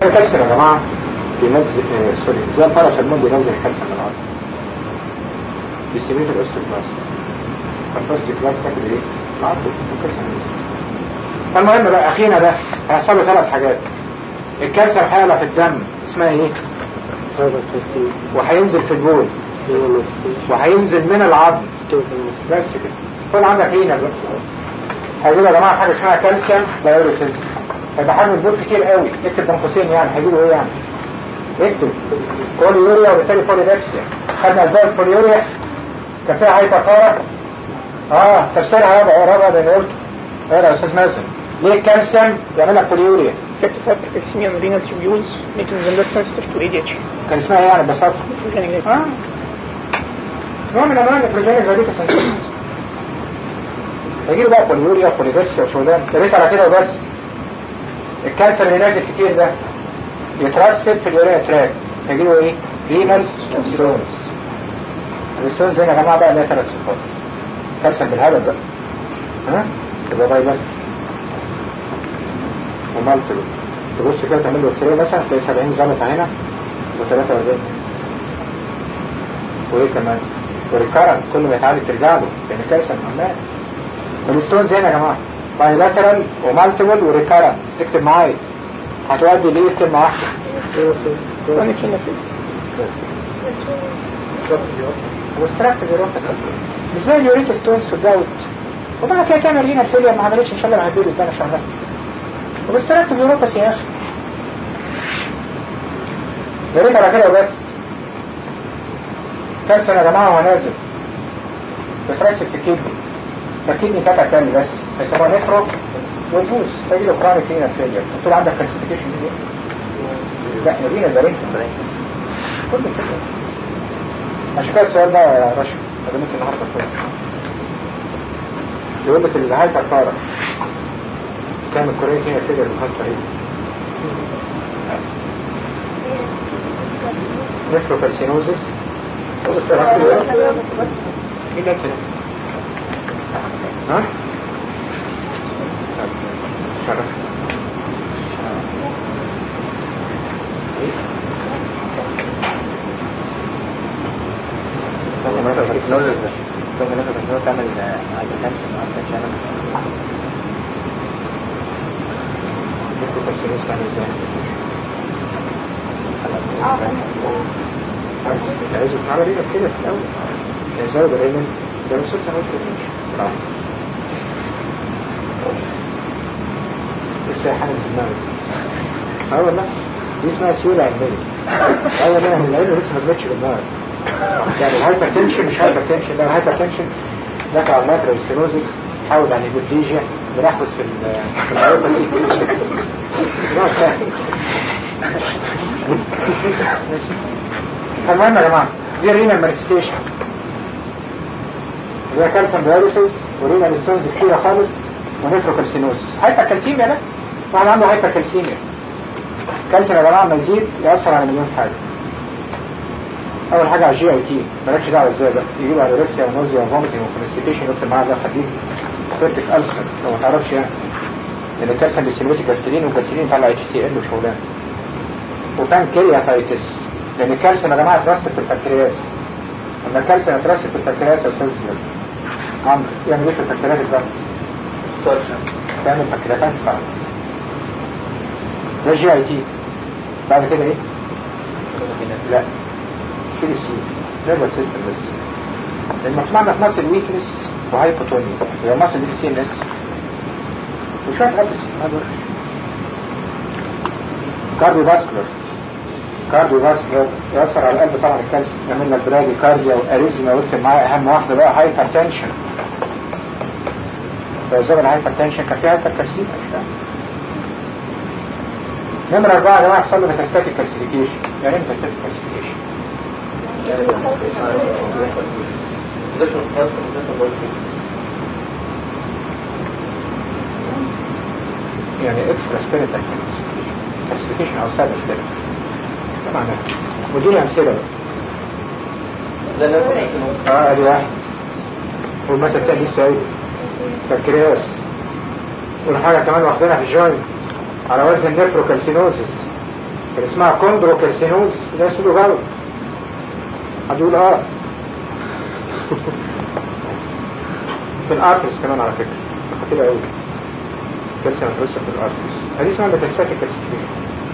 الكالسيوم يا جماعة بينزل سوري زي الباراسيتامول بينزل الكالسيوم من العظم بيسميه الاوستوبلاست الأوستوبلاست تاكل ايه؟ العظم الكالسيوم بينزل. فالمهم بقى اخينا ده هيحصل له 3 حاجات. الكالسيوم هيعلى في الدم اسمها ايه؟ وهينزل في البول وهينزل من العظم بس كده. خد عندك هنا بقى هيجيله يا جماعة حاجة اسمها كالسيوم دايوريسيس. هيبقى حجم البول كتير قوي. اكتب بين قوسين يعني هيجيله ايه يعني؟ اكتب بوليوريا وبالتالي بوليدكسيا. خدنا اسباب البوليوريا كان فيها هايبرتارا تفسيرها هذا قرابة بين قلت ايه يا استاذ مازن ليه الكالسيوم يعمل لك بوليوريا؟ Effective hypercalcemia on renal tubules making them less sensitive to ADH. كان اسمها ايه يعني ببساطة؟ نوع من انواع النيتروجينيك فاليوتا سنسيتيف. هيجيله بقى بوليوريا وبوليدكسيا وشغلان. يا ريت على كده وبس. الكالسيوم اللي نازل كتير ده يترسب في اليوريا تراك هيجيله ايه؟ رينال ستونز. الستونز هنا يا جماعه بقى ليها 3 صفات. كالسيوم بالهبل بقى تبقى بايلات ومالتلو. تبص كده تعمل له اكسريه مثلا تلاقي 70 زلطه هنا و43 وايه كمان وريكارنت كل ما يتعالج ترجع له لان الكالسيوم عمال. الستونز هنا يا جماعه بايلاترال ومالتيبل وريكارنت. اكتب معايا هتؤدي ليه في كلمه واحده؟ واستراكتيف يوروباثي مش زي اليوريك ستونز في الجوت. وبعد كده تعمل رينا الفيليا ما عملتش ان شاء الله هتديله الدنيا شغاله. واستراكتيف يوروباثي يا اخي. يا ريت على كده وبس. كالسيوم يا جماعه وهو نازل بترسب في الكدني. فالكدني كاتا كامل بس هيسموها نيفرو وتبوظ تجي له كرونيك رينا الفيليا. قلت له عندك كالسيفيكيشن دي؟ لا رينا البرين كل كده. عشان كده السؤال ده يا رشا قدمت النهارده كويس. يقول لك الهايبر بارا كان الكورية هنا كده الهايبر ايه؟ نيفروكالسينوزيس بس رحت ايه ده كده؟ ها؟ شرف تعمل هايبرتنشن نيفروكالسينوزيس تعمل ازاي؟ عايز تعمل ايه كده في الاول؟ يزود الرينين ده وصلت هايبرتنشن لسه حاجة في دماغي والله دي اسمها سيولة علمية منها من العلم لسه ما تبتش بالنار. يعني الهايبرتنشن مش هايبرتنشن ده الهايبرتنشن دفع الماترال ستينوزيس حاول عن الهيبوفليجيا بنحبس في الهايبرتنشن المهم يا جماعة دي رينال مانيفستيشنز زي كالسيوم دايوريسيس ورينال ستونز كتيرة خالص ونيفروكالسينوزيس. هايبركالسيميا ده واحد عنده هايبركالسيميا. الكالسيوم يا جماعه لما يزيد يأثر على مليون حاجه. اول حاجه على الجي اي تي مالكش دعوه ازاي بقى يجيب انوركسيا ونوزيا وفوميتنج وكونستيبيشن يكتب معاه ده خليك كورتيك ألسر لو ما تعرفش يعني لان الكالسيوم بيستميت الجاسترين والجاسترين يطلع اتش سي ال وشغلانه. وبانكرياتايتس لان الكالسيوم يا جماعه اترسب في البنكرياس. لما الكالسيوم اترسب في البنكرياس يا استاذ عمرو يعمل ايه في البنكرياس البنكرياس؟ تعمل بنكرياتايتس صعب. ده جي اي تي. بعد كده ايه؟ لا كده السي نيرفس سيستم بس. لما طلعنا في مصل ويكنس وهايبوتونيا يبقى مصل دي سي ان اس وشويه غلط كارديو فاسكولار يأثر على القلب طبعا الكالسيوم يعمل لنا برادي كارديا واريزما واكتب معايا اهم واحده بقى هايبر تنشن. فزي الهايبر تنشن كان فيها هايبر كالسيوم نمرة 4 يا جماعة يحصل له ميتاستاتيك كالسيفيكيشن. يعني ايه ميتاستاتيك كالسيفيكيشن؟ يعني اكسترا ستيريتال كالسيفيكيشن او ساد ستيريتال. ده معناها ودي امثله بقى. ادي واحد والمثل الثاني لسه قايل بنكرياس والحاجه كمان واخدينها في الجوينت على وزن النيفروكالسينوزيس اللي اسمها كوندروكارسينوز ده اسمه غلط. هتقول في الارترس كمان على فكرة خطيرة قوي، كالسيوم مترسب في الارترس، هذه اسمها ميتاستاتيك كالسيوم.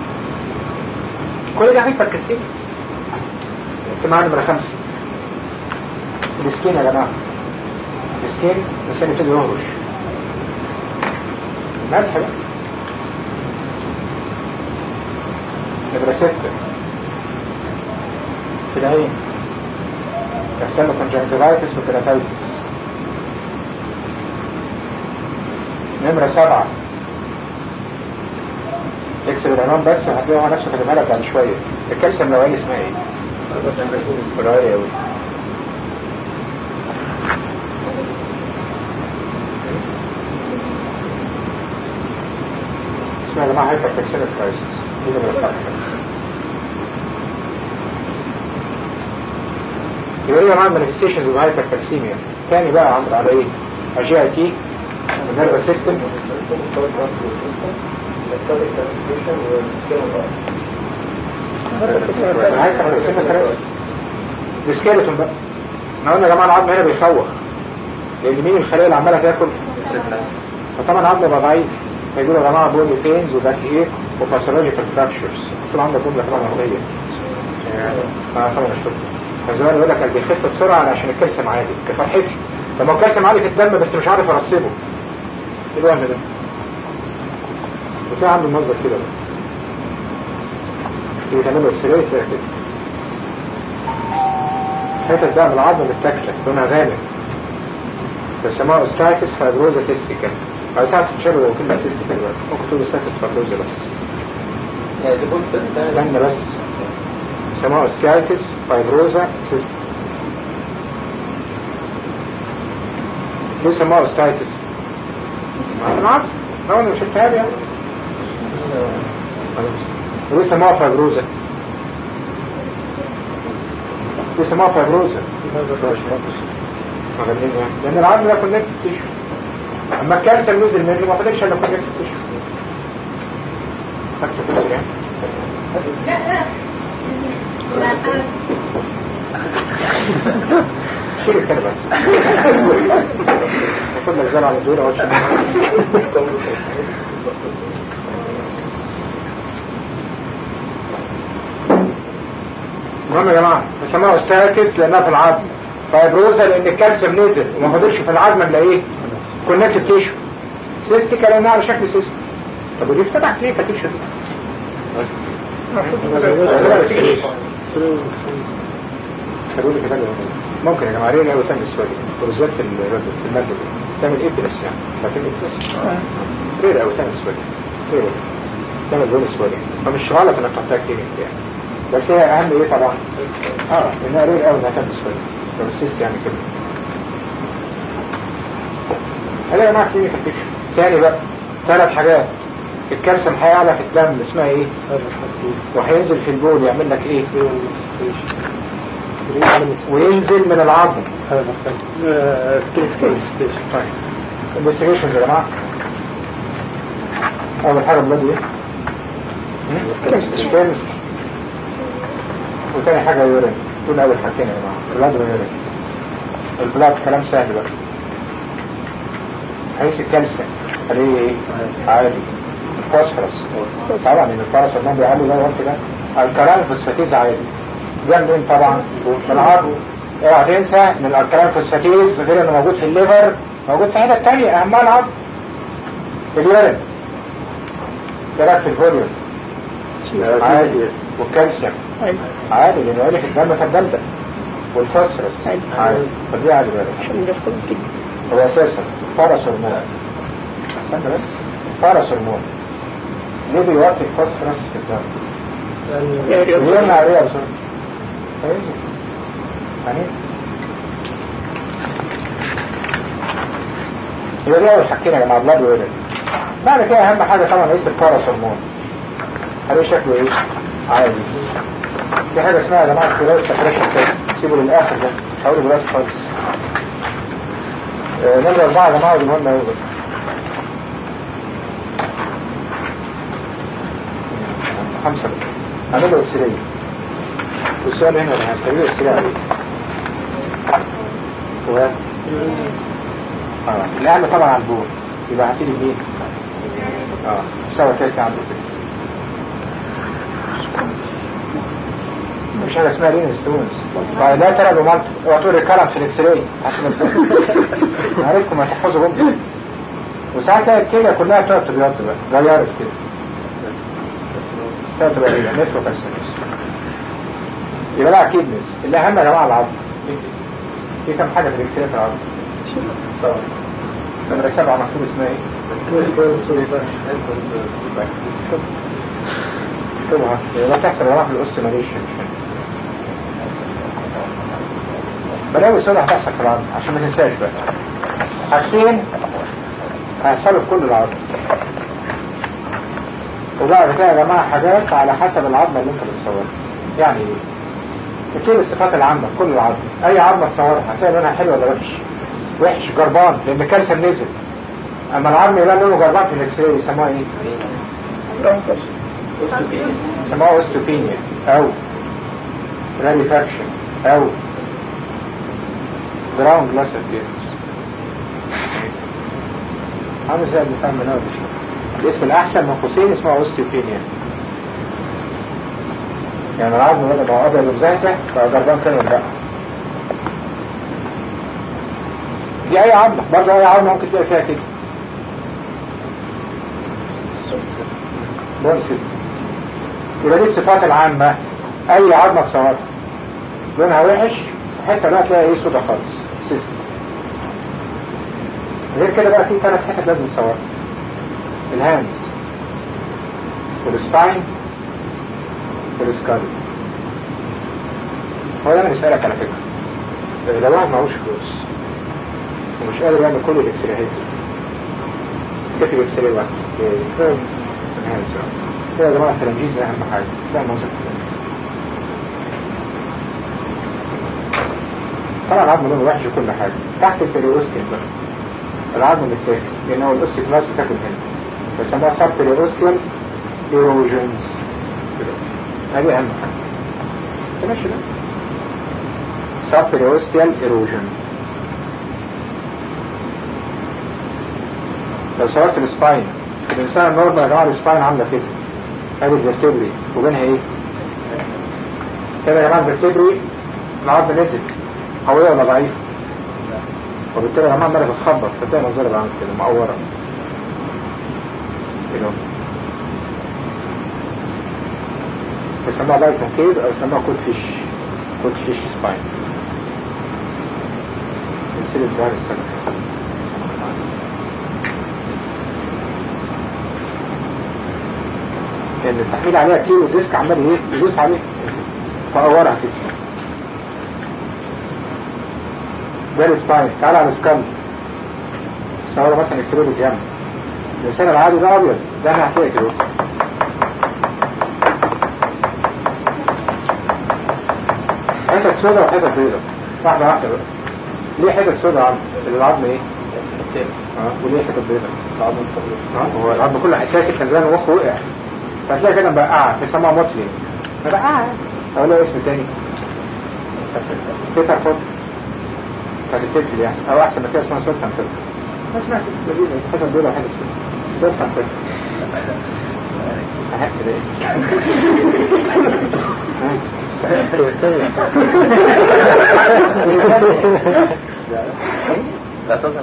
كل ده هيبقى كالسيوم. معانا نمرة 5 السكين يا جماعة. السكين الإنسان يبتدي يهرش ملح بقى. نمرة 6 في العين يحصل له كونجكتيفايتس وكيراتايتس. نمرة 7 اكتب العنوان بس هتلاقيه هو نفسه كاتبها لك بعد شوية. الكالسيوم النوعية اسمها ايه؟ قراري اوي. اسمها يا جماعة هايبرتكسيميك كرايسيس. دي نمرة 7. يبقى ايه يا جماعة المانيفستيشنز اوف هايبرتكسيميا؟ تاني بقى عمرو على ايه؟ جي اي تي، النيرفس سيستم، السكيلتون بقى. احنا قلنا يا جماعه العظم هنا بيخوخ لان مين الخلايا اللي عماله تاكل؟ فطبعا العظم بقى ضعيف، فيقولوا يا جماعه بوني بينز وباك ايه وباثولوجيكال فراكشرز. طول عندك جمله كمان عمليه طبعا مش فزمان يقول لك اللي بيخف بسرعه عشان الكالسيوم عالي كفرحتي. لما الكالسيوم عالي في الدم بس مش عارف ارسبه، ايه الوهم ده؟ وفي عنده منظر كده بقى اللي بيتعملوا اكسراي فيها كده حتة بقى من العظم متاكلة لونها غامق بيسموها اوستايتس فايبروزا سيستيكا. أو ساعات تشابه لو كلمة سيستيكا دلوقتي ممكن تقول اوستايتس فايبروزا بس. استنى بس بيسموها اوستايتس فايبروزا سيستيكا. ليه سموها اوستايتس؟ ما عارف لو انا شفتها يعني. ليه سموها فايبروزا؟ يسموها فايبروزا لان العظم ده كونكتد تيشو. اما الكالسيوم نزل منه ما فضلش الا كونكتد تيشو. فاكر كده يعني؟ شيل كده بس كل الزرع على الدور اهو. المهم يا جماعه بيسموها اوستايتس لانها في العظم، فايبروزا لان الكالسيوم نزل وما فضلش في العظم الا ايه؟ كونكتد تيشو. سيستيكا لانها على شكل سيست. طب ودي فتحت ليه كتيشو دي؟ ممكن يا جماعه رينا وتعمل السؤال وبالذات في الماده دي تعمل ايه بس يعني لكن رينا وتعمل السؤال رينا تعمل بون السؤال فمش غلط انك تحطها كتير يعني. بس هي اهم ايه طبعا انها ريل قوي انها تعمل السؤال لو السيست يعني كده. هلا يا جماعه كلينيكال بيكشر تاني بقى 3 حاجات. الكالسيوم هيعلى في الدم اسمها ايه؟ وهينزل في البول يعمل لك ايه؟ وينزل من العظم طيب انفستيجيشنز يا جماعه. اول حاجه بلاد ايه؟ كيمستري. وتاني حاجه يورين. دول اول حاجتين يا جماعه بلاد ويورين. البلاد كلام سهل بقى. حيث الكالسيوم عليه ايه؟ عالي. الفوسفورس طبعا ان الفوسفورس ما بيعلي ده وقت ده. الكلام فوسفاتيز عالي. ده منين طبعا؟ من العظم. اوعى تنسى ان الالكالين فوسفاتيز غير انه موجود في الليفر موجود في حته ثانيه اهمها العظم. اليورين ده في الفوليوم عادي والكالسيوم عادي لانه عالي في الدم فالدم والفوسفورس عادي فدي عادي بقى. هو اساسا فرس هرمون. استنى بس فرس هرمون ليه بيوطي الفوسفورس في الدم؟ بيرمي عليها بسرعه يعني. يبقى دي اول حاجتين يا جماعه بلاد ويورين. بعد كده اهم حاجه طبعا قيس الفرس هرمون. هل شكله ايه؟ عادي. في حاجه اسمها يا جماعه السيرويد سكريشن تيست سيبه للاخر ده مش هقوله دلوقتي خالص. نمرة 4 يا جماعه ودي مهمه قوي. 5 اعمل له اكسريه. والسؤال هنا انا هعمل له اكسريه عليه. الاهم طبعا على البول يبقى هتيجي مين؟ سوا كده عنده كده. مش حاجه اسمها رين ستونز. ده ترى بمالته اوعى تقول الكلام في الاكس راي عشان عارفكم هتحفظوا جمله. وساعات تلاقي الكلى كلها بتقعد تبيض بقى غيرت كده. بتقعد تبقى ايه؟ نترو كالسينوس. يبقى لا اكيد نس. اللي اهم يا جماعه العظم. في كم حاجه في الاكس راي في العظم؟ طبعا. نمرة 7 مكتوب اسمها ايه؟ اكتبها. يبقى تحصل يا جماعه في الاوستيميليشن مش هنا. بلاوي سودة هتحصل في العظم عشان ما تنساش بقى. حاجتين هيحصلوا في كل العظم. وبعد كده يا جماعه حاجات على حسب العظمه اللي انت بتصورها. يعني ايه؟ بتقول الصفات العامه في كل العظم. اي عظمه تصورها هتلاقي لونها حلو ولا وحش؟ وحش جربان لان الكالسيوم نزل. اما العظم يبقى لونه جربان في الاكس راي يسموها ايه؟ يسموها اوستوبينيا او راريفاكشن او جراوند جلاس ابيرنس. عامل زي البتاع المناوي. الاسم الاحسن من قوسين اسمه اوستوبينيا. يعني العظم بدل ما هو ابيض ومزهزه بقى جربان كده ولا لا؟ دي اي عظمه برضه اي عظمه ممكن تلاقي فيها كده. بونسيس. يبقى دي الصفات العامة. اي عظمة تصورها لونها وحش حتة لا تلاقي ايه سودا خالص سيست. غير كده بقى في 3 حتت لازم تصورها. الهاندز والسباين والسكالي. هو ده انا بسألك على فكرة لو واحد معهوش فلوس ومش قادر يعمل كل الاكسراهات كيف الاكسراي واحد كده يا جماعة الترنجيز اهم حاجة. ده المنظر طبعا العظم لونه وحش وكل حاجة. تحت البريوستيم بقى العظم بتاكل لان هو الاوستيكلاس بتاكل هنا بيسموها سب بريوستيم ايروجنز. هذه اهم حاجة. ماشي ده سب بريوستيم ايروجن. لو صورت السباين الانسان النورمال يا جماعة السباين عاملة كده. هذه الفرتبري وبينها ايه؟ كده يا جماعة الفرتبري العظم نزل قوية ولا ضعيفة؟ وبالتالي يا جماعة عمالة بتخبط فتلاقي منظرها بعمل كده مقورة كده. بيسموها بايت كونكيف او يسموها كود فيش سباين. تمثيل الظهر السنة. لأن التحميل عليها كيلو الديسك عمال ايه يدوس عليه فقورها كده. ده السباين. تعال على السكال صورة مثلا اكسريه بالجنب. الإنسان العادي ده أبيض ده انا هحكي كده حتة سودا وحتة بيضة واحدة واحدة بقى. ليه حتة سودا عظم؟ العظم ايه؟ وليه حتة بيضة؟ العظم هو العظم كله هيتاكل خزان ومخه وقع فهتلاقي كده مبقعة بيسموها موتلي مبقعة أو لها اسم تاني بيتر فوت فتتكل يعني أو أحسن ما كده اسمها سلطان فوت. ما سمعت لذيذة حتة بيضة وحتة سلطان فوت. أحب كده ايه لا سلطان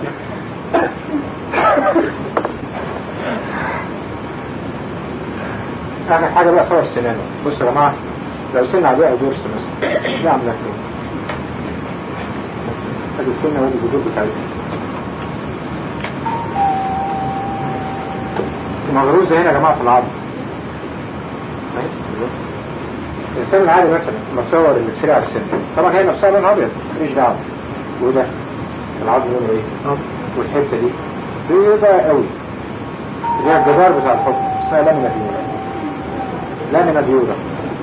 اخر حاجة بقى صور سنانه. بصوا يا جماعة لو سنة عادية او دورس مثلا لا عملها كده هذه السنة وهذه الجذور بتاعتها مغروزة هنا يا جماعة في العظم. الإنسان العادي مثلا لما تصور الاكسري على السن طبعا هي نفسها لون ابيض مفيش دعوة. وده العظم لونه ايه؟ والحتة دي بيضة قوي اللي هي الجدار بتاع الحكم اسمها لامينا فيورا. لامينا فيورا.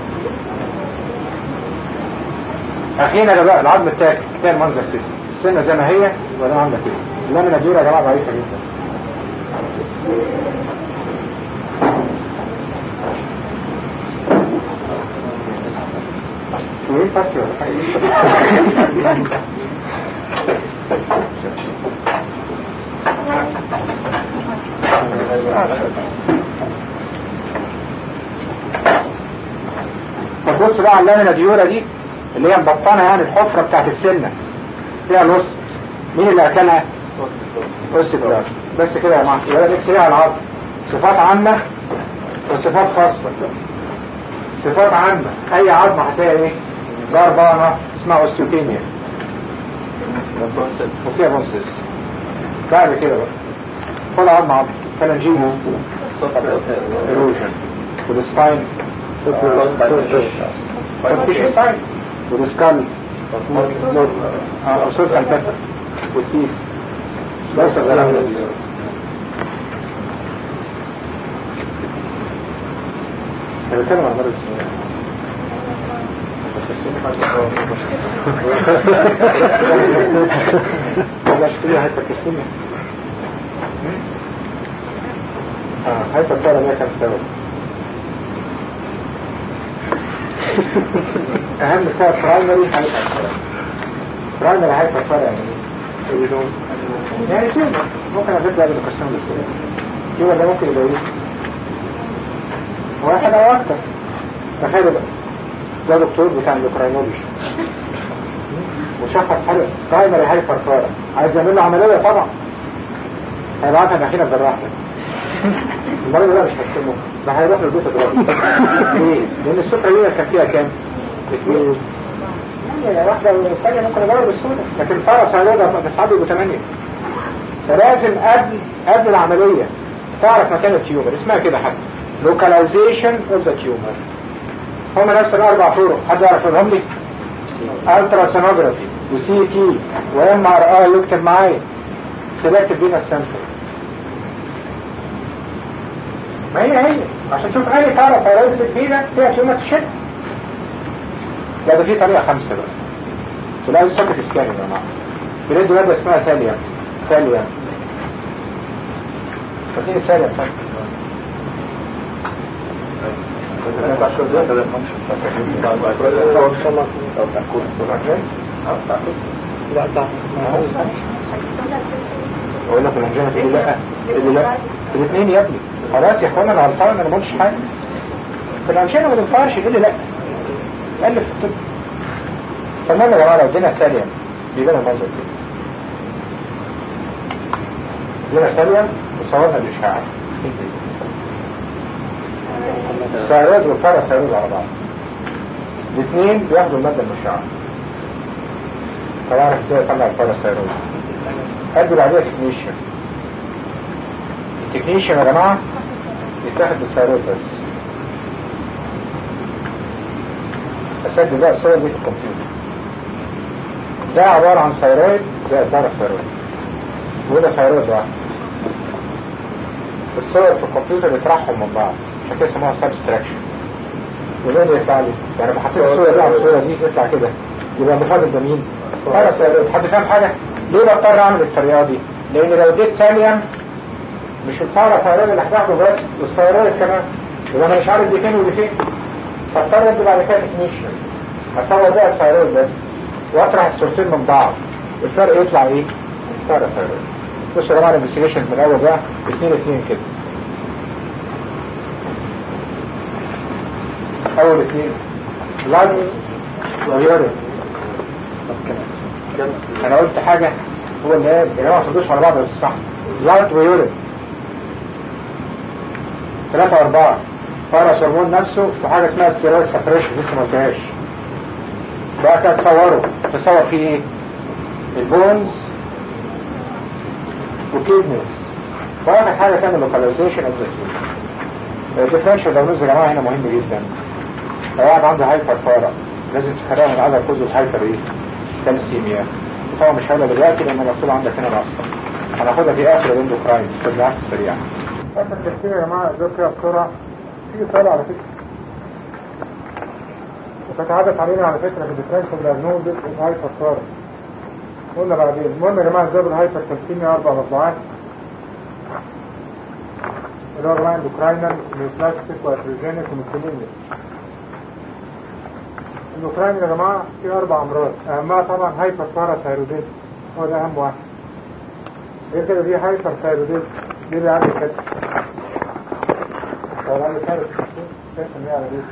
اخينا يا جماعة العظم التاكل تلاقي المنظر كده السنة زي ما هي ولا عاملة كده. اللامينا فيورا يا جماعة ضعيفة جدا. كافي ولا حاجة. طب بص بقى على اللامينا ديورا دي اللي هي مبطنة يعني الحفرة بتاعت السنة فيها نص. مين اللي أكلها؟ أوستيوبلاست. بس كده يا جماعة. يبقى الإكس راي على العظم صفات عامة وصفات خاصة. صفات عامة أي عظمة هتلاقي إيه؟ ضربانة اسمها أوستيوبينيا وفيها بونسز. بعد كده بقى كل عظمة عظمة فالانجيز ايروجن والسباين والسباين والسكال أصول كالبتر والتيف بس الغلام أنا بتكلم عن مرض اسمه بلاش كده هايبركالسيميا. هايبركالسيميا ليها كام سبب؟ أهم سبب برايمري برايمري هايبركالسيميا يعني كده ممكن أبدأ بالكالسيميا للسبب كده ده ممكن يبقى ايه؟ واحد أو أكتر. تخيلوا بقى ده دكتور بتاع الاندوكراينولوجي وشخص حاجة برايمري هايبركالسيميا عايز يعمل له عملية طبعا هيبعتها داخلة بالراحة. المرض ده مش هتكلمه ده هيروح للبيت دلوقتي. ليه؟ لأن السكر هي كان فيها كام؟ 2 يعني واحدة والثانية ممكن أجرب بالسودة لكن الفرس هيقدر بس بيبقوا 8. فلازم قبل العملية تعرف مكان التيومر اسمها كده حتى localization of the tumor. هما نفس الأربع طرق حد يعرف يقولهم لي؟ ultrasonography وسي تي وام ار اي يكتب معايا سيلكتيف فينس سامبل. ما هي عشان تشوف اي طرف هيرد في الفينا فيها تيومر تشد. لا ده في طريقة 5 بقى تلاقي السوكت سكان يا جماعة بندي مادة اسمها ثاليا فاكرين الثاليا اقول لك الانجنة تقول لا اللي لا الاثنين يا ابني خلاص يا اخوانا انا غلطان انا ما قلتش حاجه في الانجنة ما تنفعش يقول لي لا قال في الطب. تمام يا جماعه لو ادينا ساليا بيبان المنظر كده ادينا ساليا وصورنا الاشعاع السيارات والباراسيرويد على بعض الاثنين بياخدوا المادة المشعة. طبعا اعرف ازاي اطلع الباراسيرويد ادوا عليها تكنيشن. التكنيشن يا جماعة يتاخد بالسيرويد بس اسجل بقى الصور دي في الكمبيوتر. ده عبارة عن سيرويد زي الباراسيرويد وده سيرويد واحد. الصور في الكمبيوتر يطرحهم من بعض عشان كده يسموها سبستراكشن. وليه اللي يطلع لي؟ يعني لما حطيت الصورة دي على الصورة دي يطلع كده يبقى مفاضل ده مين؟ باراسيرويد. حد فاهم حاجة؟ ليه بضطر اعمل الطريقة دي؟ لان لو اديت ثانيا مش الباراسيرويد اللي هتاخده بس والسيرويد كمان يبقى انا مش عارف دي فين ودي فين. فاضطر ادي بعد كده تكنيشن اصور بقى السيرويد بس واطرح الصورتين من بعض الفرق يطلع ايه؟ باراسيرويد. بصوا يا جماعه الانفستيجيشن من الاول بقى 2 كده. اول 2 بلاد ويورين. انا قلت حاجة هو اللي قال يا جماعه ما تردوش على بعض لو تسمحوا. بلاد ويورين 3 و4 فرس هرمون نفسه وحاجة اسمها السيرويد سبريشن لسه ما قلتهاش. بقى كده تصور فيه ايه؟ البونز وكيدنس. واخر حاجة تعمل لوكاليزيشن اوف ذا تيومر. الديفرنشال دايجنوز يا جماعة هنا مهم جدا. لو واحد عنده هايبر فارا لازم تخليها من عدد كوز الهايبر ايه؟ كالسيميا. طبعا مش هقولها دلوقتي لان مكتوب عندك هنا العصر. هناخدها في اخر الاندوكراين في التبعات السريعة. اخر تفكير يا جماعة ازاي كده بسرعة. في سؤال على فكرة وكانت عادت علينا على فكرة في الديفرنشال دايجنوز الهايبر فارا. قلنا بعدين. المهم يا جماعة ازاي الهايبر كالسيميا 4 مطبوعات اللي هو جماعة اندوكراينال نيوبلاستيك واتروجينيك وميثيلينيك. الاوكراني يا جماعه في 4 امراض، اهمها طبعا هايبر باراثايروديزم، هو ده اهم واحد. غير كده في هايبر ثايروديزم دي اللي عندي كده، لو عندي ثايرويد تفهم ايه على دي.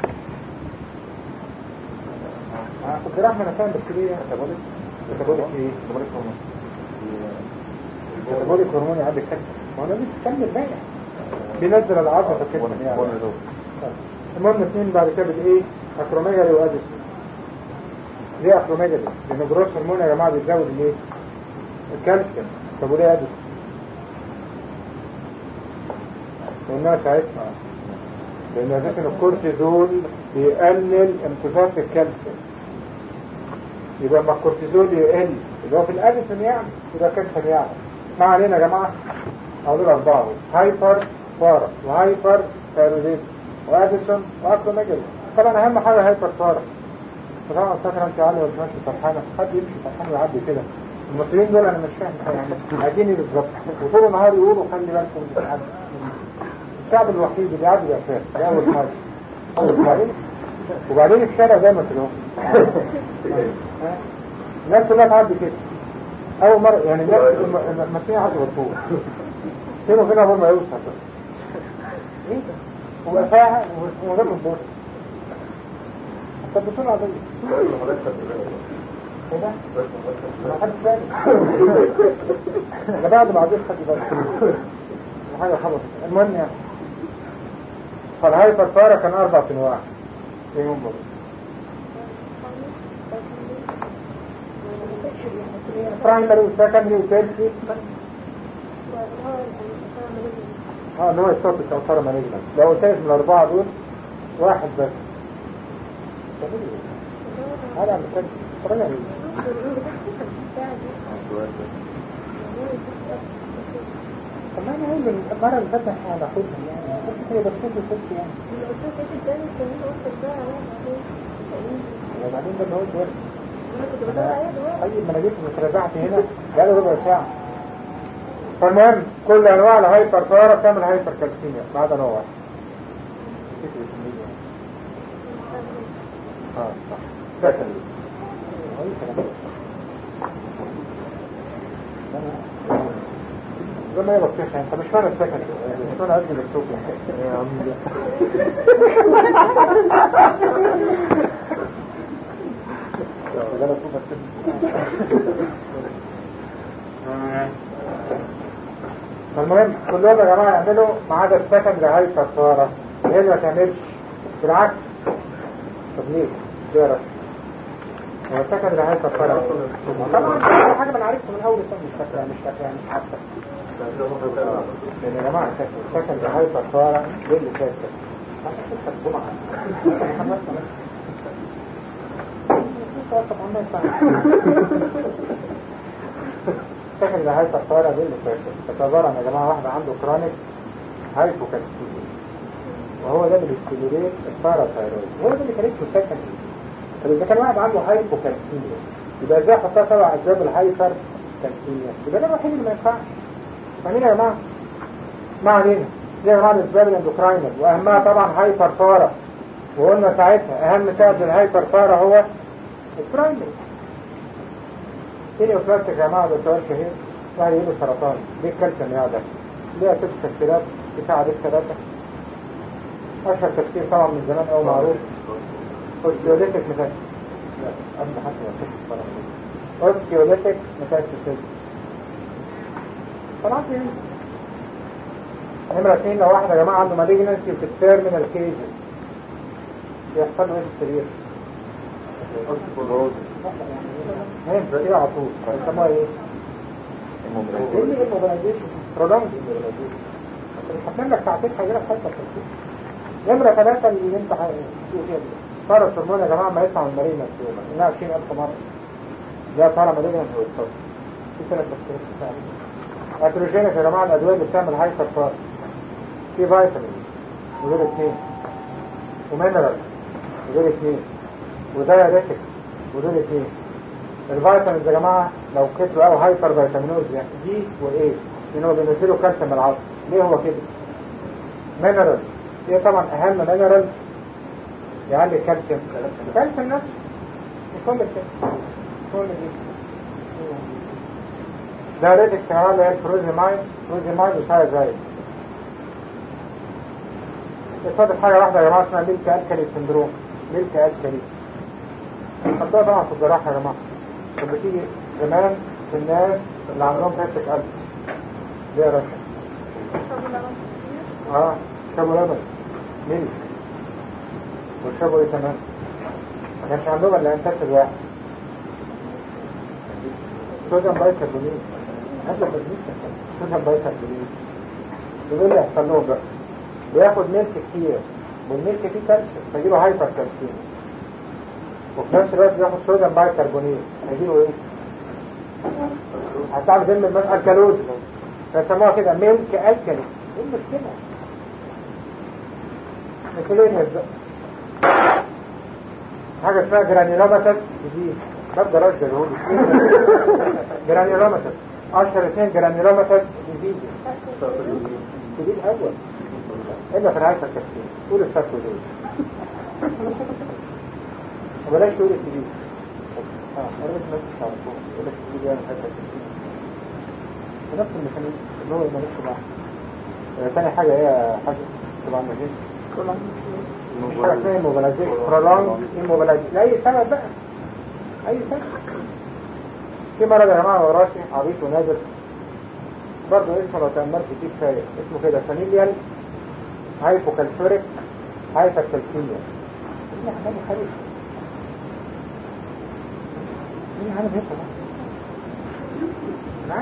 كنت راح من مكان بس ليه ميتابوليك ايه؟ ميتابوليك هرموني عندي كده، ما انا بتكمل بقى بينزل العضله كده يعني. المهم 2 بعد كده بايه؟ اكروميجالي واديسون. ليه اكروميجالي؟ لان جروث هرمون يا جماعه بيزود الايه؟ الكالسيوم. طب وليه اديسون؟ قلنا ساعتها لان اساسا الكورتيزول بيقلل امتصاص الكالسيوم، يبقى لما الكورتيزول يقل اللي هو في الاديسون يعني يبقى كالسيوم يعني. ما علينا يا جماعه، هقول 4 هايبر بارا وهايبر ثايروديزم واديسون واكروميجالي. طبعا اهم حاجه هايبر بارا. طبعا فاكر انت عالي ولا ماشي فرحانه؟ حد يمشي فرحان ويعدي كده؟ المصريين دول انا مش فاهم يعني عايزين ايه بالظبط؟ وطول النهار يقولوا خلي بالكم من الحد. الشعب الوحيد اللي قاعد يفهم ده اول حاجه وبعدين الشارع دايما كده الناس كلها تعدي كده اول مره يعني الناس المسيح عدوا بالطول فين وفين اول ما يوصل ايه ده وبقى ساعه وغير البوس. طب بسرعه دي ايه ده؟ ما حدش فاهم ده بعد ما عديت خدي بالك حاجه خبط. المهم يعني فالهايبر بارا كان 4 انواع. ايه هم بقى؟ برايمري وسكندري وتيرشري. اللي هو الصوت بتاع الفارا مانجمنت. لو قلت من ال4 دول واحد بس هذا عم بتكلم برايمري. طب ما انا اقول المره اللي فاتت هناخدها يعني كنت كده بصيت وشفت يعني وبعدين ده هو دلوقتي طيب ما انا جيت وترجعت هنا بقى ربع ساعه. فالمهم كل انواع الهايبر بارا بتعمل هايبر كالسيميا ما عدا نوع واحد. صح زي ما يبقى كيف انت مش فاهم السكن مش فاهم اجل السوق يا عم ده المهم كلهم يا جماعه يعملوا ما عدا السكن لهايبر بارا هي ما تعملش بالعكس. طب ليه؟ ليه رأيك؟ هو السكن لهايبر بارا طبعا حاجه انا عرفته من اول السنه مش فاكر مش حاسه لأن يا جماعة السكن بهايبر بارا ليه اللي فاتت عشان تلك الجمعة السكن بهايبر بارا ليه اللي فاتت تتبرع يا جماعة واحدة عنده كرونيك هايبوكالسيميا وهو ده اللي بيستيموليت الباراثايرويد هو ده اللي كان اسمه السكن. طب إذا كان واحد عنده هايبوكالسيميا يبقى ازاي احطها 7 أسباب الهايبر كالسيميا يبقى ده الوحيد اللي ما ينفعش. فاهمين يا جماعه؟ ما علينا دي يا جماعه الاسباب الاندوكراينال واهمها طبعا هايبر بارا وقلنا ساعتها اهم سبب للهايبر بارا هو البرايمري. الكليوبلاستيك يا جماعه ده سؤال شهير واحد يجيله سرطان ليه الكالسيوم يا ده؟ ليه 6 تفسيرات بتاع دي 3 اشهر تفسير طبعا من زمان قوي معروف اوستيوليتيك ميتاستاسيس لا قبل حتى ما تفسر اوستيوليتيك ميتاستاسيس طبعا في نمرة 2 لو واحد يا جماعة عنده مالجنسي في التيرمينال كيزز يحصل له ايه في السرير؟ ايه على طول يسموها ايه؟ الموبيلايزيشن برولونج الموبيلايزيشن مش هتنام لك ساعتين هيجيلك حته تفكير. نمرة 3 اللي انت هتشوف فيها دي صار الهرمون يا جماعة ما يطلع من المالجنسي يوما انها 20,000 مرة ده صار مالجنسي ويتصل في 3 تفكيرات بتاعتها. اتروجينيك يا جماعة الادوية اللي بتعمل هايبر بار في فيتامين ودول 2 ومينرال ودول 2 ودايريتك ودول 2. الفيتامينز يا جماعة لو كتروا او هايبر فيتامينوز يعني دي وايه لان هو بينزلوا كالسيوم من العظم. ليه هو كده؟ مينرال هي طبعا اهم مينرال يعلي الكالسيوم نفسه كل كده كل دي ده ريت استعمال اللي هي الفروزيمايد وشاي زايد. يتفضل حاجة واحدة يا جماعة اسمها ميلك ألكالي سندروم. ميلك ألكالي حطوها طبعا في الجراحة يا جماعة. كانت بتيجي زمان في الناس اللي عندهم بلاستيك قلب دي يا رشا. شابوا لبن ميلك وشابوا ايه كمان؟ ما كانش عندهم الا انتاج واحد صوديوم بايكربونات. هذا بالنسبة صوديوم بايكربونات يقول لي يحصل له بقى بياخد ميلك كتير والميلك فيه كالسيوم فيجيله هايبر كالسيوم وفي نفس الوقت بياخد صوديوم بايكربونات هيجيله ايه؟ هتعمل زي ما الكالوز فسموها كده ميلك الكالي. ايه المشكلة؟ مثلين بقى حاجة اسمها جرانيولوماتس جديد خد دراج جلهولي جرانيولوماتس اشهر اثنين جرانيولوماتس جديد جديد اول الا في الهايبر كالسيوم قول الفرق دول وبلاش تقول الجديد قربت نفس التعرفون يقول لك الجديد يعني هايبر كالسيوم ونفس الميكانيزم اللي هو مالوش بعض. ثاني حاجة هي حاجة طبعا مجيش حاجة اسمها الموبلايزيشن برولونج الموبلايزيشن لأي سبب بقى أي سبب. في مرض يا جماعة وراسي عبيط ونادر برضه اسمه لو تأملت فيه كفاية اسمه كده فاميليال هايبوكالسوريك هايبركالسيميا. ايه حاجة خريف ايه حاجة بيطلع معاك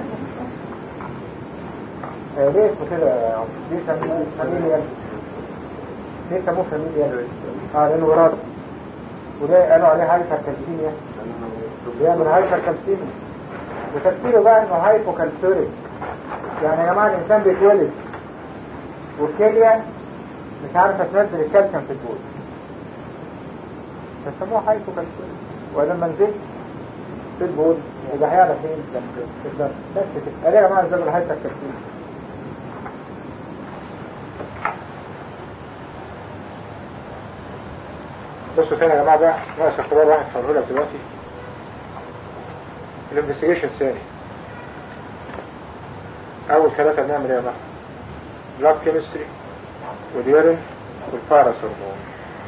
ليه اسمه كده ليه فاميليال ليه سموه فاميليال لأنه وراثي وده قالوا عليه هايبركالسيميا بيعمل هايبركالسيميا وتفسيره بقى انه هايبوكالسوريك. يعني يا جماعة الانسان بيتولد والكلية مش عارفة تنزل الكالسيوم في البول فسموه هايبوكالسوريك ولما نزل في البول يبقى هيعرف فين في الدم بس كده. قال يا جماعة ازاي الهايبركالسيميا بصوا تاني يا جماعة بقى ناقص اختبار واحد هقوله لك دلوقتي. الانفستيجيشن الثاني اول ثلاثة بنعمل ايه يا جماعة؟ بلاد كيمستري واليورين والباراس هرمون.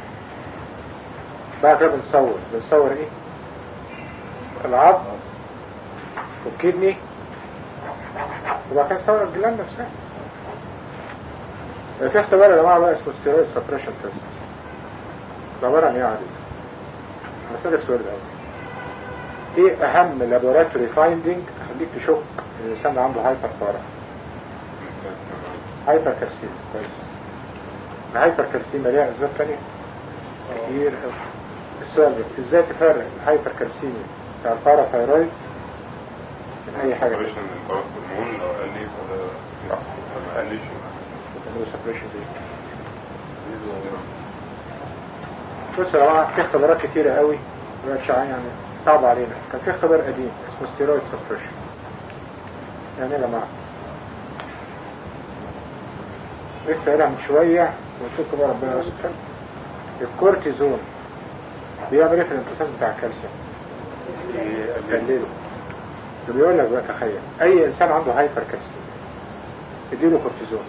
بعد كده بنصور ايه؟ العظم والكدني وبعد كده نصور الجلاند نفسها. في اختبار يا جماعة بقى اسمه ستيرويد سبريشن تيست. ده عبارة عن ايه عادي؟ هسألك سؤال الاول. ايه اهم لابوراتوري فايندينج خليك تشك ان الانسان ده عنده هايبر بارا؟ هايبر كالسيم. كويس. الهايبر كالسيم ليها اسباب ثانيه كتير قوي. السؤال ده ازاي تفرق الهايبر كالسيم بتاع الباراثايرويد من اي حاجه ثانيه؟ الهرمون لو قال لي ما قاليش بتعملوا سبريشن دي. بص يا جماعه في اختبارات كتيره قوي مش يعني صعب علينا. كان في اختبار قديم اسمه ستيرويد سبريشن. يعني يا جماعه لسه قايلها من شويه ونشوف بقى ربنا يستر. الكورتيزون بيعمل ايه في الامتصاص بتاع الكالسيوم؟ بيقلله. بيقول لك بقى تخيل اي انسان عنده هايبر كالسيوم اديله كورتيزون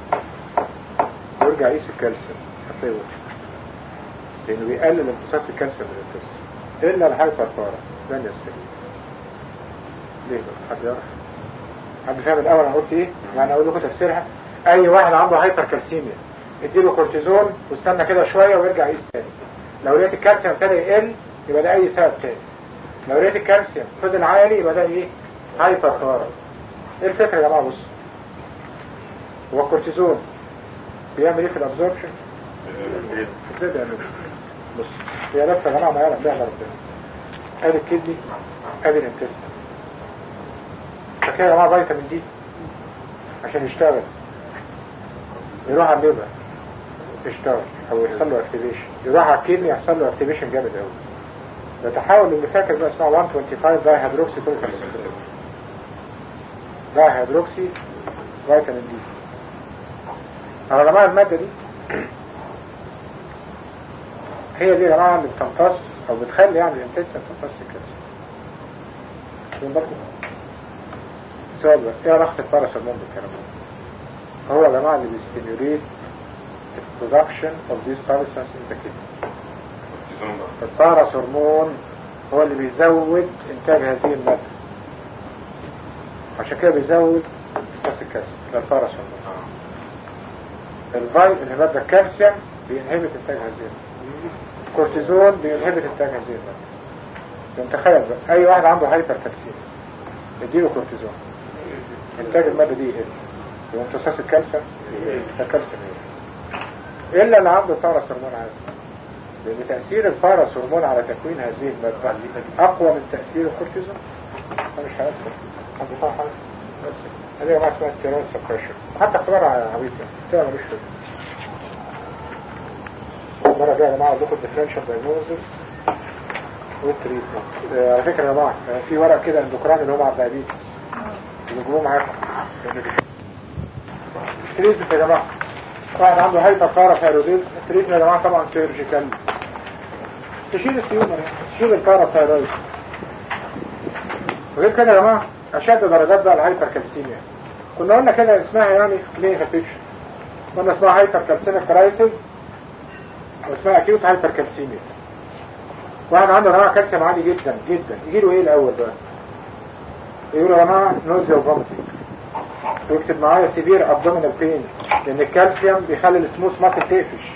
ويرجع يقيس الكالسيوم هتلاقيه وحش لانه بيقلل امتصاص الكالسيوم من الجسم الا الهايبر بارا لن يستجيب. ليه بقى؟ حد يعرف؟ حد فاهم الاول انا قلت ايه؟ يعني اقول لكم تفسيرها. اي واحد عنده هايبر كالسيميا اديله كورتيزون واستنى كده شويه ويرجع يقيس تاني. لو لقيت الكالسيوم ابتدى يقل يبقى ده اي سبب تاني. لو لقيت الكالسيوم فضل عالي يبقى ده ايه؟ هايبر بارا. ايه الفكره يا جماعه؟ بص هو الكورتيزون بيعمل ايه في الابزوربشن؟ ازاي بيعمل؟ بص هي لفه يا جماعه ما يعلم بيها الا ربنا. ادي الكدني ادي الانتستين. فكده يا جماعه فيتامين دي عشان يشتغل يروح على الليبر يشتغل او يحصل له اكتيفيشن، يروح على الكدني يحصل له اكتيفيشن جامد قوي. يتحول اللي فاكر بقى اسمها 125 داي هيدروكسي كورتيزون. داي هيدروكسي فيتامين دي. يا جماعه الماده دي هي دي يا جماعه اللي بتمتص او بتخلي يعني الانتستين تمتص الكالسيوم. من برضه سؤال بقى، ايه علاقة الباراسورمون بالكلام ده؟ هو يا جماعة اللي بيستيميوليت البرودكشن اوف ذيس سبستانس ان ذا كيدني. الباراسورمون هو اللي بيزود انتاج هذه المادة، عشان كده بيزود امتصاص الكالسيوم. ده الباراسورمون. اللي مادة الكالسيوم بينهبت انتاج هذه المادة. الكورتيزون بينهبت انتاج هذه المادة. انت تخيل بقى اي واحد عنده هايبر كالسيوم يديله كورتيزون، انتاج المادة دي يقل، وامتصاص الكالسيوم الا اللي عنده باراسورمون عادي، لان تأثير الباراسورمون على تكوين هذه المادة اقوى من تأثير الكورتيزون. مش هيأثر عنده طبعا حاجة بس هذه ما اسمها ستيرويد سبريشن. حتى اختبار عبيط كده ملوش فيه. المرة الجاية يا جماعة اقول لكم الديفرنشال دايجنوزس والتريتمنت. على فكرة يا جماعة في ورق كده اندوكران اللي هو مع الدايابيتس يجيبوه معاكم. التريتمنت يا جماعة واحد عنده هايبر باراثايرويدزم، التريتمنت يا جماعة طبعا سيرجيكال. تشيل التيومر، تشيل الباراثايرويد. وغير كده يا جماعة أشد درجات بقى الهايبر كالسيميا. كنا قلنا كده اسمها يعني كلينيكال بيكشر، قلنا اسمها هايبر كالسيميك كرايسيس واسمها اكيوت هايبر كالسيميا. واحد عنده نوع كالسيوم عالي جدا جدا، يجيله ايه الاول بقى؟ يقولوا يا جماعه نوزيا وفوميتنج، ويكتب معايا سيفير ابدومينال بين، لان الكالسيوم بيخلي السموث ماسل تقفش.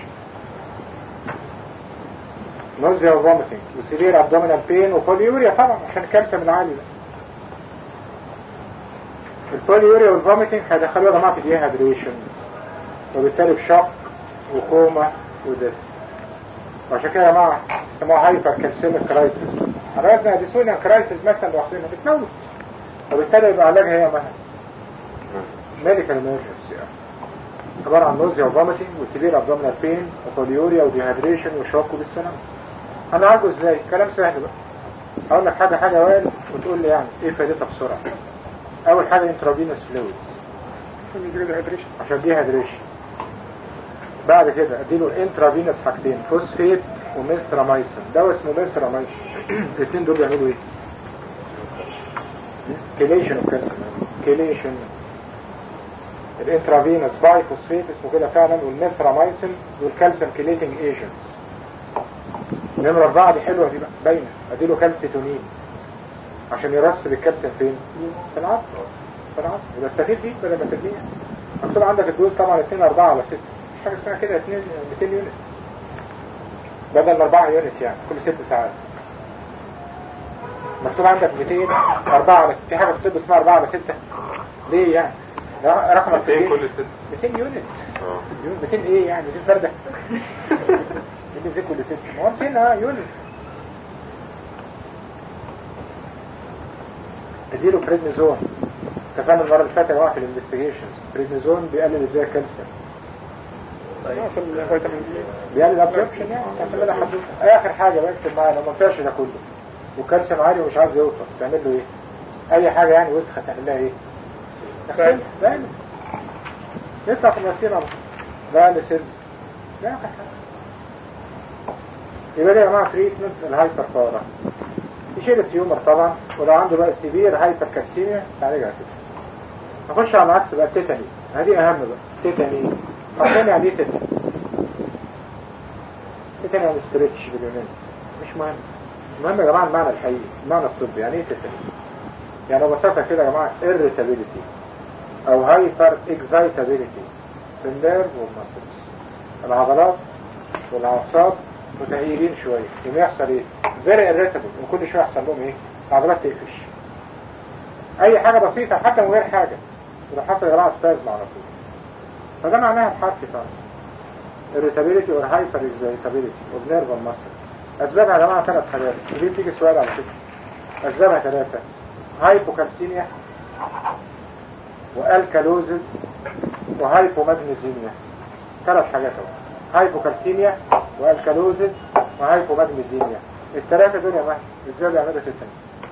نوزيا وفوميتنج وسيفير ابدومينال بين وبوليوريا طبعا عشان الكالسيوم العالي ده. البوليوريا والفوميتنج هيدخلوا يا جماعه في ديهايدريشن، وبالتالي في شق وكوما ودس. وعشان كده يا جماعه اسمها هايبر كالسيميك كرايسيس. عرفنا اديسونيا كرايسيس مثلا لوحدنا بتموت، وبالتالي يبقى علاجها هي ميديكال ايمرجنسي، عباره عن نوزيا وفوميتنج وسيفير ابدومينال بين وبوليوريا وديهايدريشن وشوك وبالسلامه. هنعالجه ازاي؟ كلام سهل بقى. هقول لك حاجه وائل وتقول لي يعني ايه فائدتها بسرعه. اول حاجه انترافينوس فلويدز عشان ديهايدريشن. بعد كده اديله انترافينوس حاجتين، فوسفيت وميثراميسين. دواء اسمه ميثراميسين. الاثنين دول بيعملوا ايه؟ كيليشن وكالسيوم. كيليشن الانترافينوس باي فوسفيت اسمه كده فعلا، والميثراميسين والكالسيوم كيليتنج ايجنتس. نمرة 4 دي حلوه دي بقى باينه، اديله كالسيتونين عشان يرسب الكالسيوم فين؟ في العظم. في العظم يبقى استفيد بيه بدل ما ترميه. مكتوب عندك الدوز طبعا 2 4 على 6، مش حاجه اسمها كده 200 يونت بدل 4 يونت يعني كل 6 ساعات. مكتوب عندك 200 4 على 6. في حاجه في الطب اسمها 4 على 6 ليه يعني؟ رقمك 200 كل 6 200 يونت. 200 ايه يعني؟ 200 فرده. 200 كل 6 ما هو 200 يونت. اديله بريدنيزون. اتفقنا المره اللي فاتت يا جماعه في الانفستيجيشنز بريدنيزون بيقلل ازاي الكالسيوم؟ بيقلل الابسوربشن يعني. تعمل حدوته. اخر حاجه بكتب معايا لو ما فيهاش ده كله والكالسيوم عالي ومش عايز يوصل تعمل له ايه؟ اي حاجه يعني وسخه تعمل لها ايه؟ دايلس. يطلع في المسيره دايلسز. ده اخر حاجه. يبقى يا جماعه تريتمنت الهايبر بارا يشيل التيومر طبعا، ولو عنده بقى سيفير هايبر كالسيميا تعالجها كده. نخش على العكس بقى التيتاني. هذه اهم بقى تيتاني. عارفين يعني ايه تيتاني؟ تيتاني يعني ستريتش باليوناني، مش مهم. المهم يا جماعه المعنى الحقيقي، المعنى الطبي. يعني ايه تيتاني؟ يعني ببساطه كده يا جماعه irritability او هايبر اكزايتابيليتي في النيرف والماسلز، العضلات والاعصاب متهيئين شويه. يوم يحصل ايه؟ فيري irritable، وكل شويه يحصل لهم ايه؟ العضلات تقفش. اي حاجه بسيطه حتى من غير حاجه، ولو حصل يا جماعه سبازم على طول. فده معناها بحرف طبعا irritability or hyper excitability of nerve and muscle. اسبابها يا جماعه 3 حاجات، ودي بتيجي سؤال على فكره. اسبابها 3: هايبوكالسيميا والكالوزز وهايبومagnesemia. 3 حاجات اهو: هايبوكالسيميا والكالوزز وهايبومagnesemia. ال3 دول يا جماعه ازاي بيعملوا تيتاني؟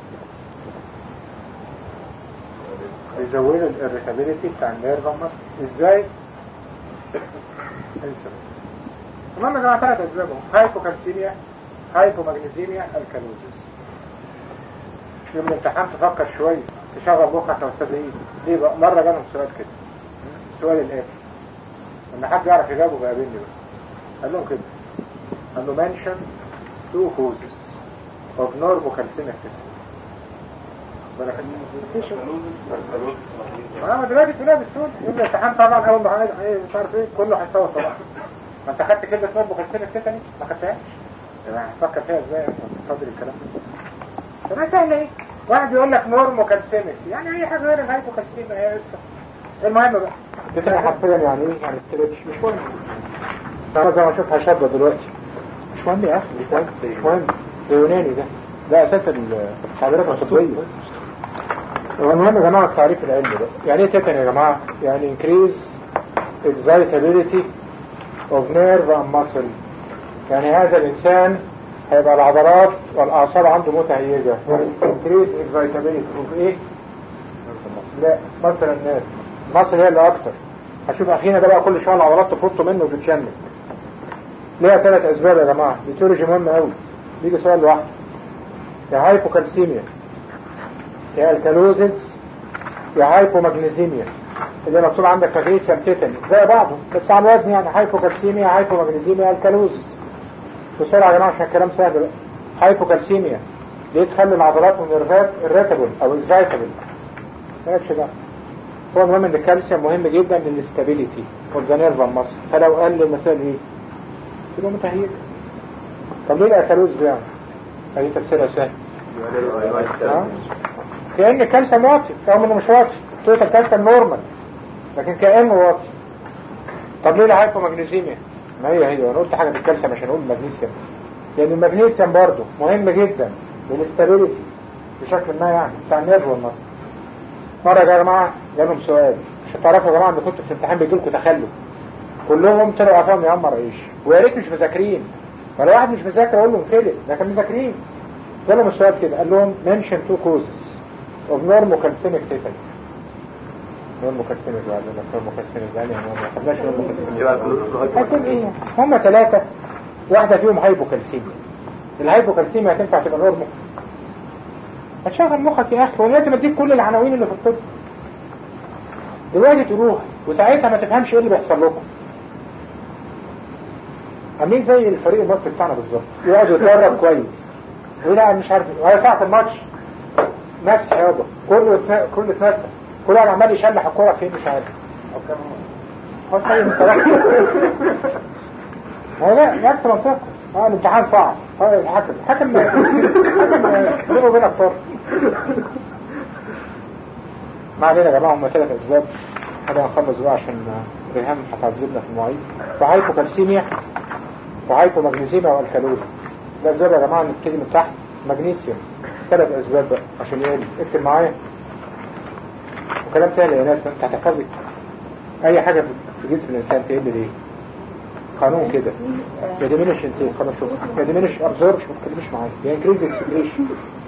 بيزودوا الاريتابيليتي بتاع النيرف ماسل. ازاي؟ انسى. المهم يا جماعه 3 اسباب: هايبوكالسيميا هايبومagnesemia الكالوزيس. يوم الامتحان تفكر شوية تشغل مخك يا استاذ ايه ليه بقى مرة جالهم سؤال كده سؤال الآن ان حد يعرف يجاوبه بقابلني بقى قال لهم كده قال له mention 2 causes of normocalcemic tetanus. ما دلوقتي كلها بالسهولة يوم الامتحان طبعا اول ما مش عارف ايه كله هيصور طبعا. ما انت خدت كلمة نورموكالسيميك تيتانس ما خدتهاش انا هفكر فيها ازاي فاضل الكلام ده ما سهل ايه واحد يقول لك نورموكالسيميك يعني اي حاجه غير الهايبوكالسيميا هي قصه. المهم بقى تيتانس حرفيا يعني ايه يعني ستريتش مش مهم انا زي ما اشوفها شابه دلوقتي مش مهم يا اخي مش مهم ده يوناني ده اساس التعبيرات الطبيه. المهم يا جماعه التعريف العلمي ده يعني ايه تيتانس يا جماعه يعني increase excitability of nerve and muscle. يعني هذا الإنسان هيبقى العضلات والأعصاب عنده متهيجة increase excitability of إيه؟ لا مثلا النيرف مصر هي اللي أكتر. هشوف أخينا ده بقى كل شوية العضلات تفرط منه وتتشنج. ليها 3 أسباب يا جماعة بيتولوجي مهم قوي بيجي سؤال لوحده يا هايبوكالسيميا يا الكالوزيس يا هايبومagnesemia اللي مكتوب عندك مغنيسيوم تيتاني زي بعضه بس على الوزن يعني هايبوكالسيميا هايبومagnesemia الكالوزيس. بسرعة يا جماعة عشان الكلام سهل بقى. هايبوكالسيميا ليه تخلي العضلات والنيرفات irritable او excitable مالكش ده. هو المهم ان الكالسيوم مهم جدا للستابيليتي اوف ذا نيرف اند ماسل فلو قل المسائل ايه؟ تبقى متهيئة. طب ليه الكالوز يعني؟ هذه تفسيرها سهل. كأن الكالسيوم واطي رغم انه مش واطي توتال الكالسيوم نورمال لكن كأنه واطي. طب ليه الهايبومagnesemia؟ ما هي انا قلت حاجه بالكالسيوم عشان اقول المغنيسيوم لان المغنيسيوم برضه مهم جدا للاستابيليتي بشكل ما يعني بتاع النيرف والمصل. مره يا جماعه جالهم سؤال مش هتعرفوا يا جماعه ان كنت في الامتحان بيجي لكم تخلف كلهم طلعوا قفاهم يعمر عيش ويا ريت مش مذاكرين ولا واحد مش مذاكر اقول لهم كده ده كان مذاكرين. جالهم السؤال كده قال لهم mention 2 causes of normocalcemic tetanus. نورموكالسيميك بعد نورموكالسيميك يعني ما خدناش نورموكالسيميك هتكون ايه هم 3 واحدة فيهم هايبوكالسيميا. الهايبوكالسيميا هتنفع تبقى نورمو هتشغل مخك يا اخي ولازم اديك كل العناوين اللي في الطب دلوقتي تروح وساعتها ما تفهمش ايه اللي بيحصل لكم. عاملين زي الفريق المصري بتاعنا بالظبط يقعدوا يتدرب كويس يقول لا مش عارف وهي ساعة الماتش نفس حياضة كله اتنفس كل واحد عمال يشلح الكورة فين مش عارف هو صحيح هو لا نفس منطقة الامتحان صعب الحكم بينه وبينك فرق. ما علينا يا جماعة هم 3 أسباب هذا هنخلص بقى عشان ريهام هتعذبنا في المواعيد. فهايبوكالسيميا وهايبومagnesemia والكالوري ده أسباب يا جماعة نبتدي من تحت. مغنيسيوم 3 أسباب بقى عشان يقل اكتب معايا وكلام سهل يا ناس انت هتحفظي اي حاجة في جسم الانسان تقل ليه قانون كده يا ديمينش انتيك خلاص شوف يا ديمينش ابزوربش ما تكلمش معايا يا انكريز اكسبريشن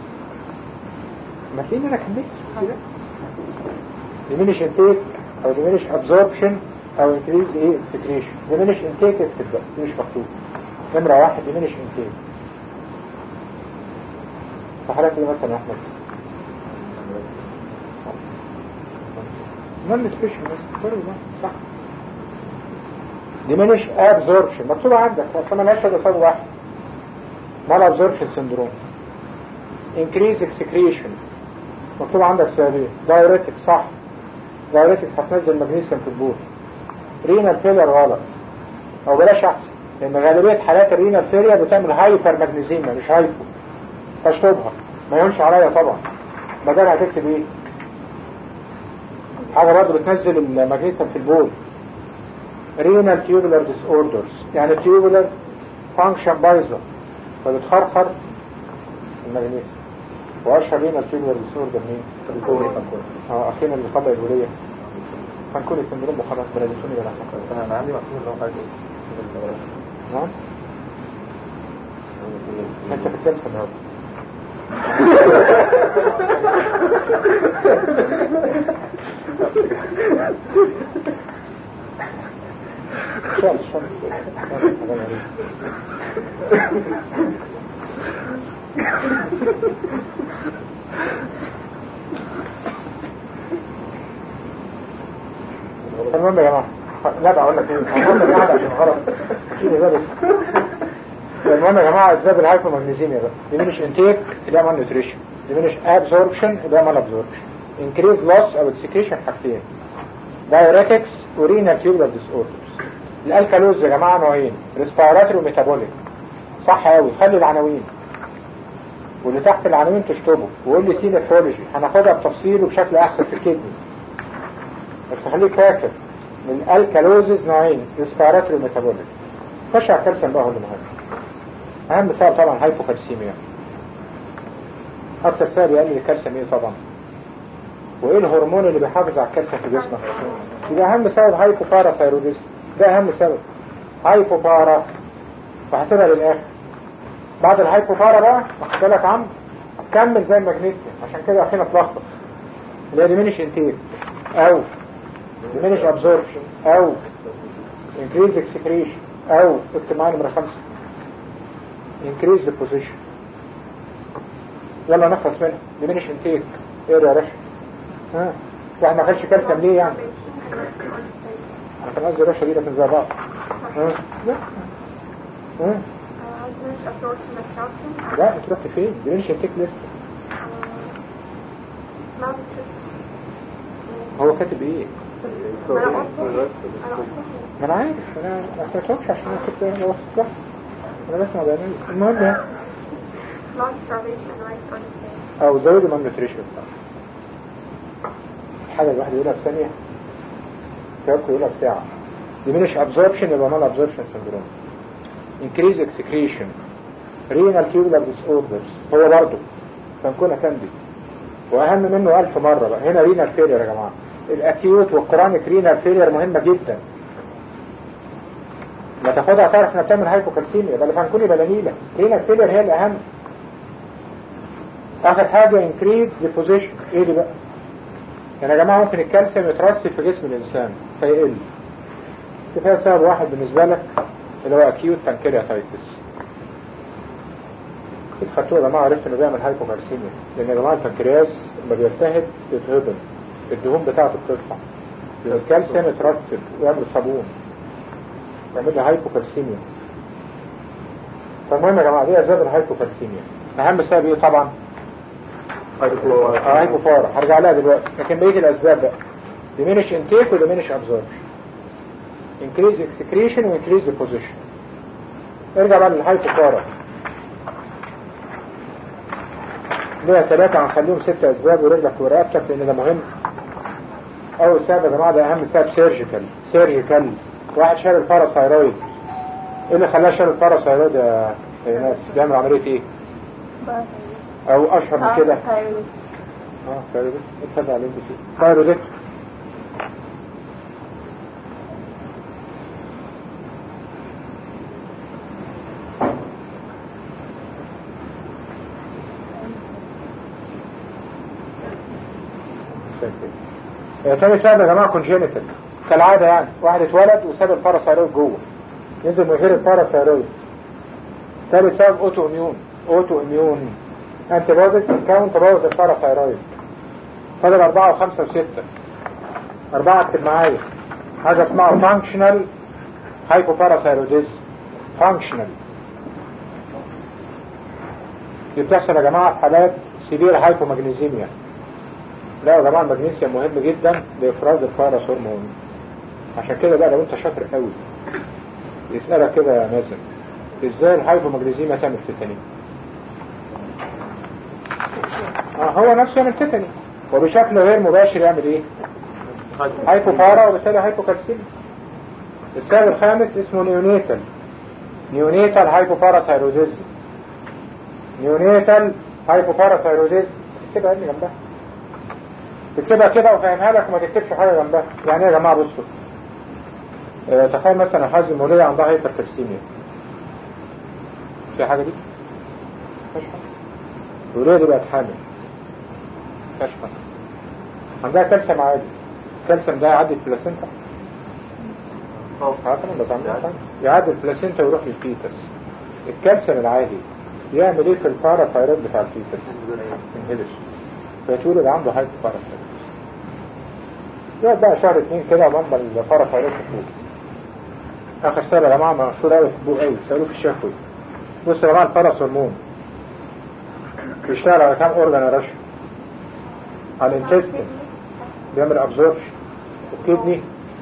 ما تلاقيني انا كملت كده ديمينش انتيك او ديمينش ابزوربشن او انكريز ايه اكسبريشن. ديمينش انتيك اكتب بقى مش مكتوب نمرة 1 ديمينش انتيك. فحالات ايه مثلا يا احمد نون سبيشن بس كله صح. diminish absorption مكتوبة عندك اصلا مالهاش الا صوت واحد مال absorption syndrome. increase excretion مكتوبة عندك سببين diuretic صح diuretic هتنزل مغنيسيوم في البول. renal failure غلط او بلاش احسن لان غالبية حالات الرينال فيلير بتعمل هايبر ماجنيزيميا مش هايبو فاشطبها ما يهونش عليا طبعا. بدل هتكتب ايه حاجة برضه بتنزل المغنيسيوم في البول. renal tubular disorders يعني tubular function بايظة فبتخرخر المغنيسيوم. واشهر renal tubular disorder مين؟ اخينا اللي طبع الولية فانكولي سندروم وخلاص بلادسوني بلا حقا. انا عندي مقصود اللي هو حاجة نعم انت في الكلسة النهارده المهم يا جماعة لا بقول لك ايه المهم يا جماعة عشان غلط المهم يا جماعة اسباب الهايبومagnesemia بقى diminish intake اللي هي malnutrition diminish absorption اللي هي malabsorption increase loss او excretion حاجتين diuretics urinary tubular disorders الالكالوز يا جماعة نوعين respiratory وميتابوليك صح قوي خلي العناوين واللي تحت العناوين تشطبه وقول لي سينفرولوجي هناخدها بتفصيل وبشكل احسن في الكدني بس خليك فاكر من الالكالوزز نوعين respiratory وميتابوليك خش على الكالسيوم بقى هو اللي مهم اهم سبب طبعا هايبوكالسيميا اكتر سبب يقلل الكالسيوم ايه طبعا وايه الهرمون اللي بيحافظ على الكالسيوم في جسمك يبقى اهم سبب هايبوباراثايروديزم ده اهم سبب هايبوبارا وهسيبها للاخر بعد الهايبوبارا بقى واخد بالك عم كمل زي المغنيسيوم عشان كده اخينا اتلخبط اللي هي diminish intake او diminish absorption او increase excretion او اكتب معايا نمرة 5 increase deposition يلا نخلص منها diminish intake ايه يا رشا واحد ما خدش كالسيوم ليه يعني انا كان قصدي رشا دي لكن زي بعض لا انت رحت فين diminish intake لسه هو كاتب ايه ما انا عارف انا ما سمعتهمش عشان انا كنت وصلت لها انا بسمع بيانات المهم يعني او زود المالنيوتريشن حاجه الواحد يقولها في ثانيه كيف يقولها في ساعه diminish absorption يبقى mal absorption syndrome increase excretion renal tubular disorders هو برضه فنكون كانديد واهم منه 1000 مره بقى هنا رينال فيلير يا جماعه الاكيوت والكرونيك رينال فيلير مهمه جدا ما تاخدها تعرف انها بتعمل هايبوكالسيميا ده اللي فنكوني بلانيله رينال فيلير هي الاهم اخر حاجه انكريز ديبوزيشن ايه دي بقى يعني يا جماعه ممكن الكالسيوم يترسب في جسم الانسان فيقل كفايه سبب واحد بالنسبه لك اللي هو اكيوت بانكرياتايتس اكيد خدتوه يا جماعه عرفت انه بيعمل هايبوكالسيميا لان يا جماعه البنكرياس لما بيلتهب بيتهضم الدهون بتاعته بتطلع الكالسيوم يترسب ويعمل صابون يعمل له هايبوكالسيميا فالمهم يا جماعه دي اسباب الهايبوكالسيميا اهم سبب ايه طبعا هايبوفارا هرجع لها دلوقتي لكن بقيه الاسباب بقى diminish intake و diminish absorption increase excretion و increase deposition ارجع بقى للهايبوفارا ليها 3 هنخليهم 6 اسباب ورجلك ورقبتك لان ده مهم اول سبب يا جماعه ده اهم سبب سيرجيكال واحد شال الباراثايرويد ايه اللي خلاه شال الباراثايرويد يا ناس بيعمل عمليه ايه او اشهر من كده ثايرويد اتفز عليه بشيء ثايرويد تاني سبب يا جماعه كونجينيتال كالعاده يعني واحد اتولد وساب الباراثايرويد جوه نزل من غير الباراثايرويد ثالث سبب اوتو اميون انت بوديز تكون تبوظ الباراثايرويد فاضل 4 و5 و6 4 اكتب معايا حاجه اسمها فانكشنال هايبوباراثايروديزم فانكشنال دي بتحصل يا جماعه في حالات سيفير هايبومagnesemia لا يا جماعه المغنيسيوم مهم جدا لافراز الباراث هرمون عشان كده بقى لو انت شاطر قوي يسالك كده يا مازن ازاي الهايبومagnesemia تعمل تيتاني هو نفسه يعمل تيتاني وبشكل غير مباشر يعمل ايه هايبوبارا وبالتالي هايبوكالسيميا السبب الخامس اسمه نيونيتال هايبوباراثايروديزم نيونيتال هايبوباراثايروديزم اكتبها ابني جنبها تكتبها كده وفهمها لك وما تكتبش حاجه جنبها يعني ايه يا جماعه بصوا تخيل مثلا حازم الموليه عندها هايبركالسيميا في حاجه دي مفيش حاجه الوليه دي بقت حامل مفيش حاجه عندها كالسيوم عادي الكالسيوم ده يعدي البلاسينتا بس عندها يعدي البلاسينتا ويروح للفيتس الكالسيوم العادي يعمل ايه في الباراثايرويد بتاع الفيتس؟ انهبش، فيتولد عنده هايبو باراثايرويد. يقعد بقى شهر 2 كده ومنبر الباراثايرويد تفوق. اخر سنه يا جماعه مشهور قوي تحبوه قوي، سالوه في الشفوي. بص يا جماعه الباراث هرمون بيشتغل على كام اورجان يا رشا؟ على الانتستين بيعمل ابزوربشن، والكدني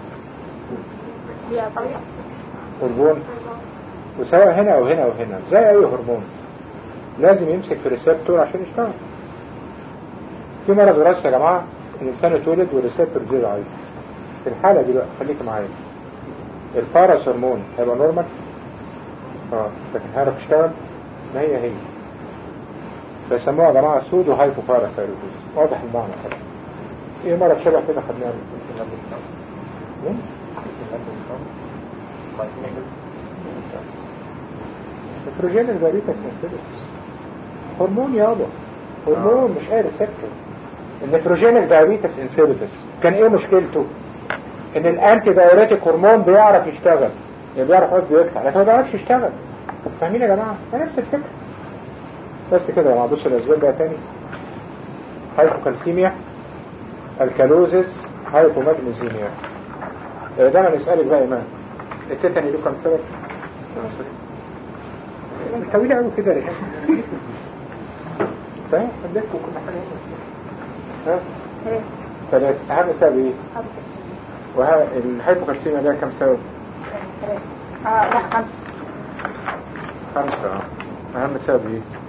والبون، وسواء هنا او هنا او هنا زي اي هرمون لازم يمسك في ريسبتور عشان يشتغل. في مرض وراثي يا جماعه الانسان اتولد والريسبتور دي ضعيف. في الحاله دي بقى خليك معايا، الباراث هرمون هيبقى نورمال لكن هيعرف يشتغل؟ ما هي بيسموها يا جماعه سودو هايبو باراثايرويدز. واضح المعنى خلاص. ايه مرض شبه كده خدناه مين؟ البروجين الباريتا سنسيتس هرمون يابا، هرمون مش قادر يسكر. النيتروجين الدايابيتس انسيبيتس كان ايه مشكلته؟ ان الانتي دايوريتيك هرمون بيعرف يشتغل، يعني بيعرف قصدي يدفع لكن ما بيعرفش يشتغل. فاهمين يا جماعه؟ نفس الفكره. بس كده يا جماعه بصوا الاسباب بقى تاني: هايبوكالسيميا، الكالوزيس، هايبوماجنيزيميا. ده انا نسالك بقى ايمان، التيتاني له كام سبب؟ مش طويله قوي كده ليه؟ صحيح اديتكم كل حاجه هنا. ثلاثة. أهم سبب إيه؟ الهايبوكالسيميا ده كم سبب؟ لا 5. 5. أهم سبب إيه؟